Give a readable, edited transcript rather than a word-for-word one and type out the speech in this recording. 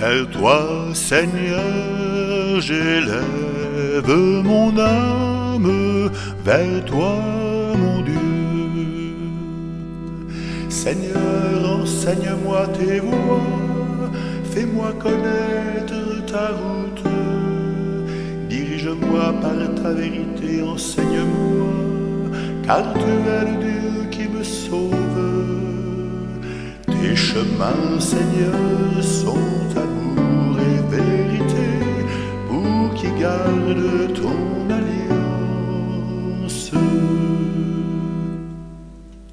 Vers toi, Seigneur, j'élève mon âme, vers toi, mon Dieu. Seigneur, enseigne-moi tes voies, fais-moi connaître ta route. Dirige-moi par ta vérité, enseigne-moi, car tu es le Dieu qui me sauve. Tes chemins, Seigneur, sont